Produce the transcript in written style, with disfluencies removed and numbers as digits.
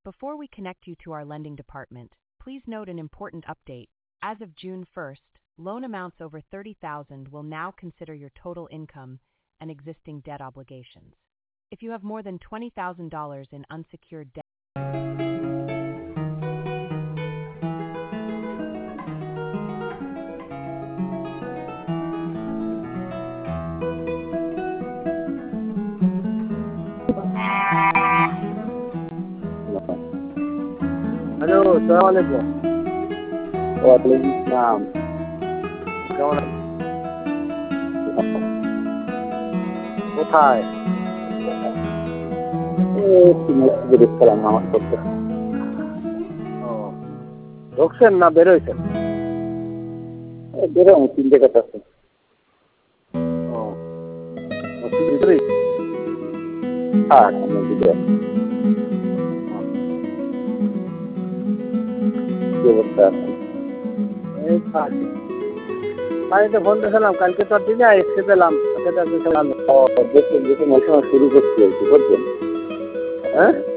Before we connect you to our lending department, please note an important update. As of June 1st, loan amounts over $30,000 will now consider your total income and existing debt obligations. If you have more than $20,000 in unsecured debt, hello, আসসালামু আলাইকুম। ওয়ালাইকুম আসসালাম। কেমন আছেন? কোথায়? গেছিলাম নামাজ পড়তে। ও, ঢুকছেন না বেরোইছেন? বেরোম 3 টাকা আছে। ও, মসজিদ ভিতরেই? হ্যাঁ, আমি ভিতরে। কি অবস্থা? এই থাকি। বাড়িতে ফোন দিয়েছিলাম, কালকে তো আর দিনে এসে পেলাম। দেখুন মৌসুম শুরু করছি আর কি, বুঝলেন? হ্যাঁ?